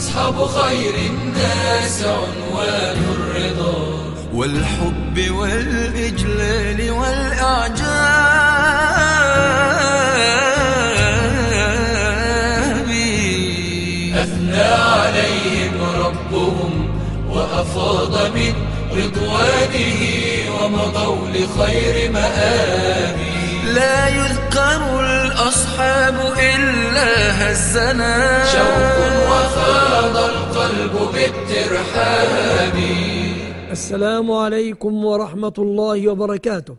أصحاب خير الناس عنوان الرضا والحب والإجلال والإعجاب. أثنى عليهم ربهم وأفاض من رضوانه ومضوا لخير مآب. لا يذكر الأصحاب إلا هزنا شوق وفاض القلب بالترحاب. السلام عليكم ورحمة الله وبركاته.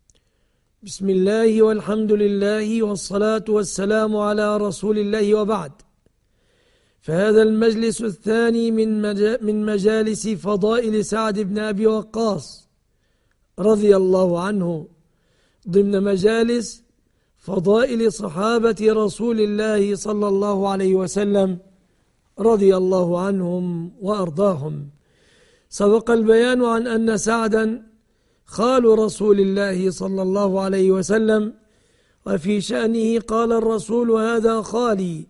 بسم الله والحمد لله والصلاة والسلام على رسول الله وبعد. فهذا المجلس الثاني من مجالس فضائل سعد بن أبي وقاص رضي الله عنه ضمن مجالس فضائل صحابة رسول الله صلى الله عليه وسلم رضي الله عنهم وأرضاهم. سبق البيان عن أن سعدا خال رسول الله صلى الله عليه وسلم، وفي شأنه قال الرسول: هذا خالي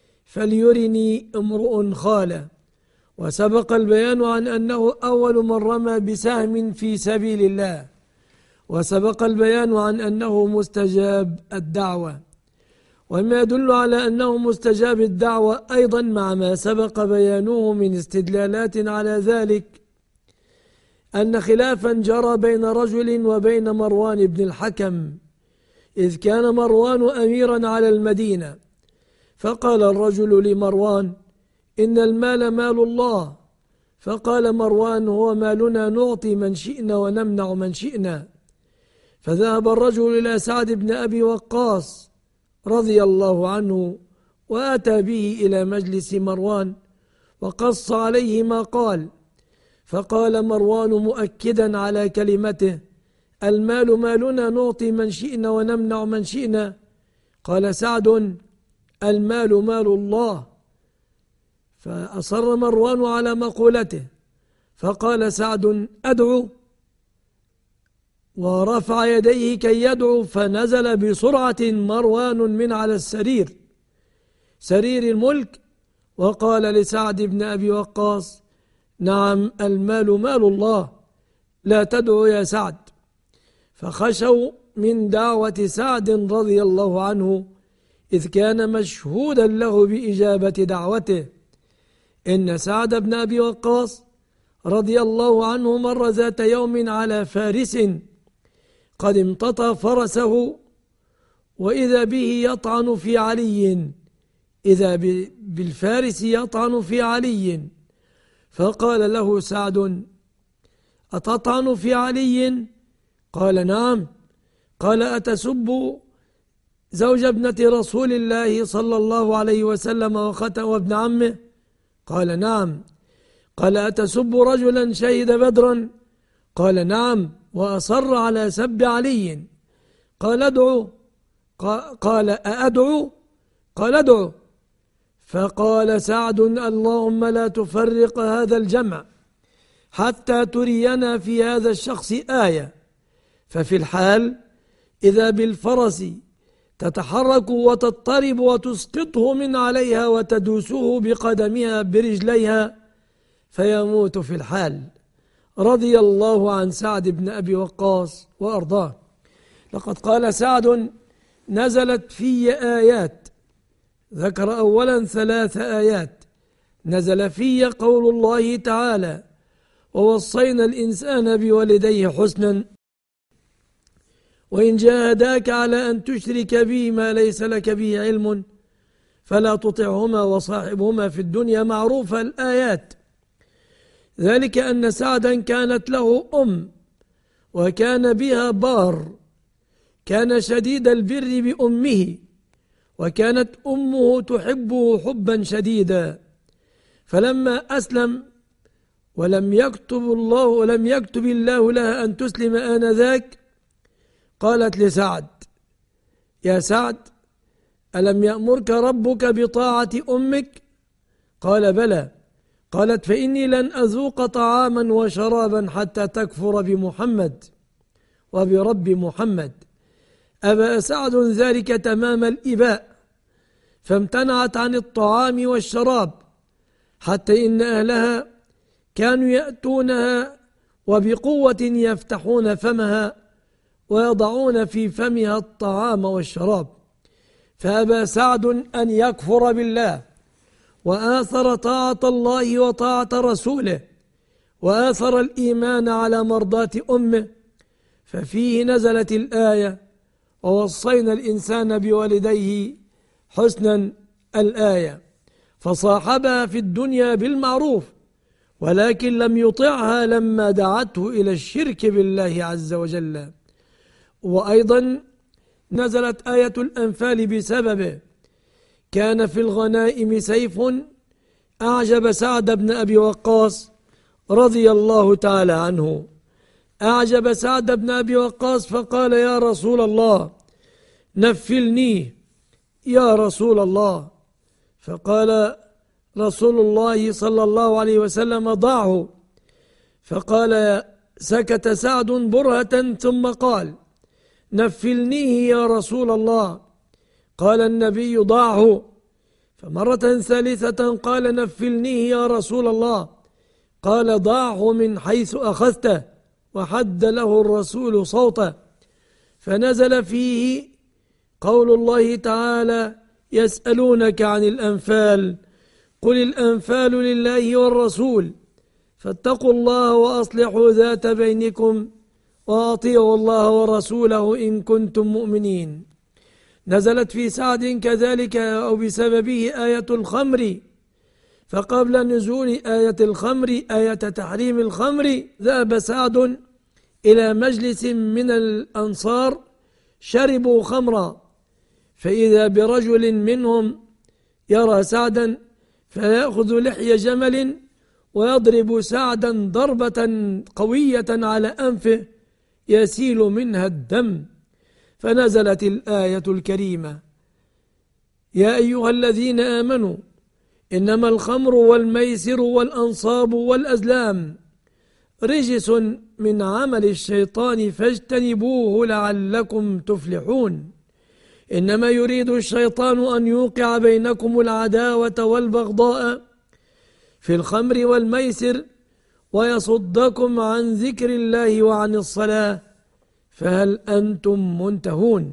فليرني امرؤ خاله. وسبق البيان عن أنه أول من رمى بسهم في سبيل الله، وسبق البيان عن أنه مستجاب الدعوة. وما يدل على أنه مستجاب الدعوة أيضا مع ما سبق بيانه من استدلالات على ذلك أن خلافا جرى بين رجل وبين مروان بن الحكم، إذ كان مروان أميرا على المدينة، فقال الرجل لمروان: إن المال مال الله. فقال مروان: هو مالنا نعطي من شئنا ونمنع من شئنا. فذهب الرجل إلى سعد بن أبي وقاص رضي الله عنه وأتى به إلى مجلس مروان وقص عليه ما قال. فقال مروان مؤكدا على كلمته: المال مالنا نعطي من شئنا ونمنع من شئنا. قال سعد: المال مال الله. فأصر مروان على مقولته، فقال سعد: أدعو، ورفع يديه كي يدعو، فنزل بسرعة مروان من على السرير، سرير الملك، وقال لسعد بن أبي وقاص: نعم، المال مال الله، لا تدعو يا سعد. فخشوا من دعوة سعد رضي الله عنه، إذ كان مشهودا له بإجابة دعوته. إن سعد بن أبي وقاص رضي الله عنه مر ذات يوم على فارس قد امتطى فرسه، وإذا به يطعن في علي، إذا بالفارس يطعن في علي. فقال له سعد: أتطعن في علي؟ قال: نعم. قال: أتسب زوج ابنة رسول الله صلى الله عليه وسلم وابن عمه؟ قال: نعم. قال: أتسب رجلا شهد بدرا؟ قال: نعم، وأصر على سب علي. قال: ادعو. قال: أأدعو؟ قال: ادعو. فقال سعد: اللهم لا تفرق هذا الجمع حتى ترينا في هذا الشخص آية. ففي الحال إذا بالفرس تتحرك وتضطرب وتسقطه من عليها وتدوسه بقدمها برجليها فيموت في الحال. رضي الله عن سعد بن أبي وقاص وأرضاه. لقد قال سعد: نزلت في آيات. ذكر أولا 3 آيات. نزل في قول الله تعالى: ووصينا الإنسان بوالديه حسنا وإن جاهداك على أن تشرك بي ما ليس لك به علم فلا تطعهما وصاحبهما في الدنيا معروفا. الآيات. ذلك أن سعدا كانت له وكان بها بار، كان شديد البر بأمه، وكانت أمه تحبه حبا شديدا. فلما أسلم ولم يكتب الله لها أن تسلم آنذاك، قالت لسعد: يا سعد، ألم يأمرك ربك بطاعة أمك؟ قال: بلى. قالت: فإني لن أذوق طعاما وشرابا حتى تكفر بمحمد وبرب محمد. أبى سعد ذلك تمام الإباء، فامتنعت عن الطعام والشراب، حتى إن أهلها كانوا يأتونها وبقوة يفتحون فمها ويضعون في فمها الطعام والشراب، فأبى سعد أن يكفر بالله، وآثر طاعة الله وطاعة رسوله، وآثر الإيمان على مرضاة أمه، ففيه نزلت الآية: ووصينا الإنسان بوالديه حسنا الآية. فصاحبها في الدنيا بالمعروف، ولكن لم يطعها لما دعته إلى الشرك بالله عز وجل. وأيضا نزلت آية الأنفال بسببه. كان في الغنائم سيف أعجب سعد بن أبي وقاص رضي الله تعالى عنه. أعجب سعد بن أبي وقاص فقال: يا رسول الله نفلني يا رسول الله. فقال رسول الله صلى الله عليه وسلم: ضعه. فقال سكت سعد برهة ثم قال: نفلنيه يا رسول الله. قال النبي: ضعه. فمرة ثالثة قال: نفلنيه يا رسول الله. قال: ضعه من حيث أخذته. وحد له الرسول صوته. فنزل فيه قول الله تعالى: يسألونك عن الأنفال قل الأنفال لله والرسول فاتقوا الله وأصلحوا ذات بينكم وأطيعوا الله ورسوله إن كنتم مؤمنين. نزلت في سعد كذلك أو بسببه آية الخمر. فقبل نزول آية الخمر آية تحريم الخمر ذهب سعد إلى مجلس من الأنصار شربوا خمرا، فإذا برجل منهم يرى سعدا فيأخذ لحي جمل ويضرب سعدا ضربة قوية على أنفه يسيل منها الدم. فنزلت الآية الكريمة: يا أيها الذين آمنوا إنما الخمر والميسر والأنصاب والأزلام رجس من عمل الشيطان فاجتنبوه لعلكم تفلحون. إنما يريد الشيطان أن يوقع بينكم العداوة والبغضاء في الخمر والميسر ويصدكم عن ذكر الله وعن الصلاة فهل أنتم منتهون.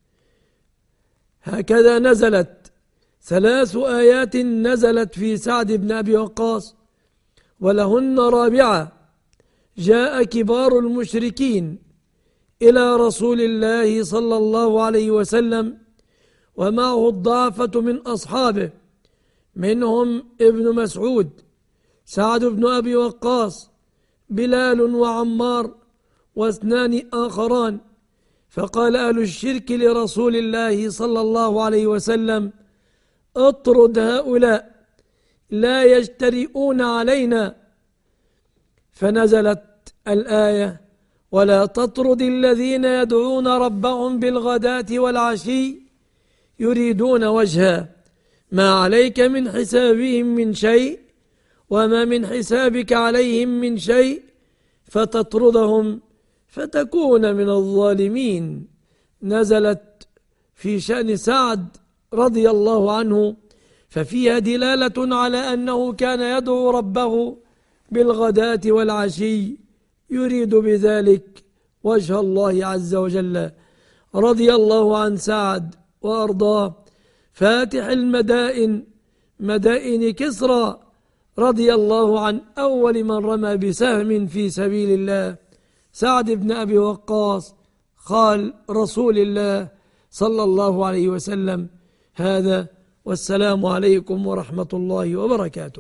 هكذا نزلت 3 آيات نزلت في سعد بن أبي وقاص، ولهن رابعة: جاء كبار المشركين إلى رسول الله صلى الله عليه وسلم ومعه الضعفة من أصحابه، منهم ابن مسعود، سعد بن أبي وقاص، بلال وعمار، و2 آخران. فقال أهل الشرك لرسول الله صلى الله عليه وسلم: اطرد هؤلاء لا يجترئون علينا. فنزلت الآية: ولا تطرد الذين يدعون ربهم بالغداة والعشي يريدون وجهه ما عليك من حسابهم من شيء وما من حسابك عليهم من شيء فتطردهم فتكون من الظالمين. نزلت في شأن سعد رضي الله عنه، ففيها دلالة على أنه كان يدعو ربه بالغداة والعشي يريد بذلك وجه الله عز وجل. رضي الله عن سعد وأرضاه فاتح المدائن مدائن كسرى، رضي الله عن أول من رمى بسهم في سبيل الله سعد بن أبي وقاص خال رسول الله صلى الله عليه وسلم. هذا والسلام عليكم ورحمة الله وبركاته.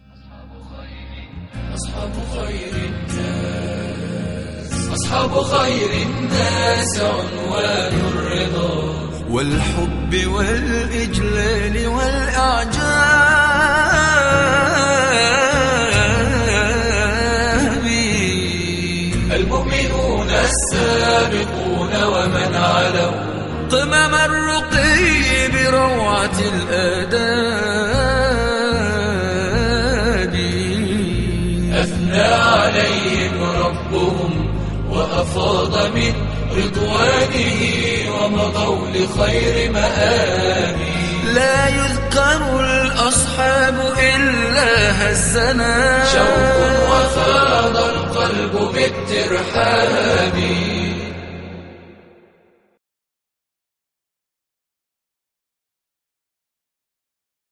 أصحاب خير الناس عنوان الرضا والحب والإجلال والأعجاب. المؤمنون السابقون ومن علوا قمم الرقي بروعة الآداب. أثنى عليهم ربهم وأفاض من رضوانه ومضوا لخير مآب. لا يذكر الأصحاب إلا تهزنا شوق وفاض القلب بالترحاب